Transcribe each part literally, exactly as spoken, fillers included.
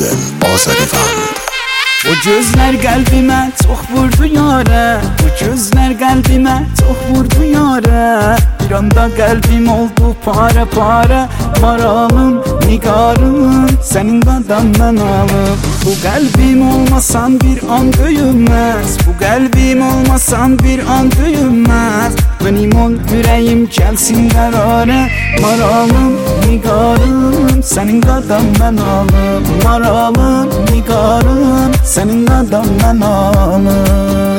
Azərivand. Bu gözlər qəlbimə çox vurdu yarə, Bu gözlər qəlbimə çox vurdu yarə. Bir anda qəlbim oldu para para, maralım, nigarım, sənin qadan mən alım. Bu qəlbim olmasan bir an döyünməz, Bu qəlbim olmasan bir an döyünməz. Mənim ol ürəyim gəlsin qərara, maralım, nigarım, sənin qadan mən alım. Maralım, nigarım, sənin qadan mən alım.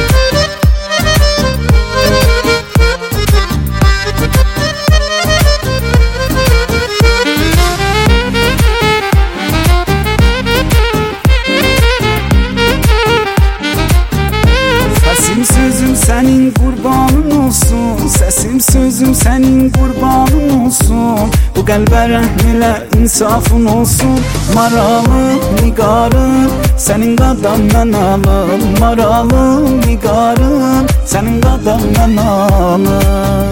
Səsim sözüm sənin qurbanın olsun, Səsim sözüm sənin qurbanın olsun. Bu qəlbə rəhm elə, insafın olsun. Maralım, nigarım, sənin qadan mən alım. Maralım, nigarım, sənin qadan mən alım.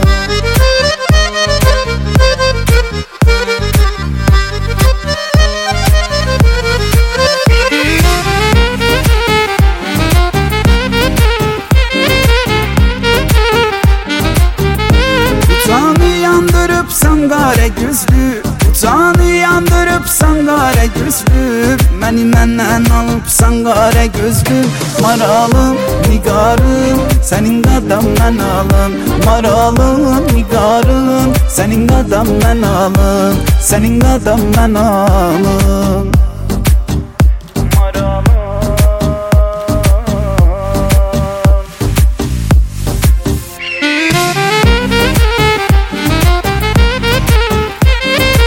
Qara gözlü, canı yandırıbsan qara gözlü, məni məndən alıbsan qara gözlü. Maralım, nigarım, sənin qadan mən alım. Maralım, nigarım, sənin qadan mən alım. Sənin qadan mən alım.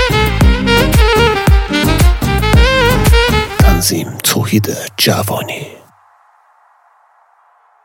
توحید جوانی.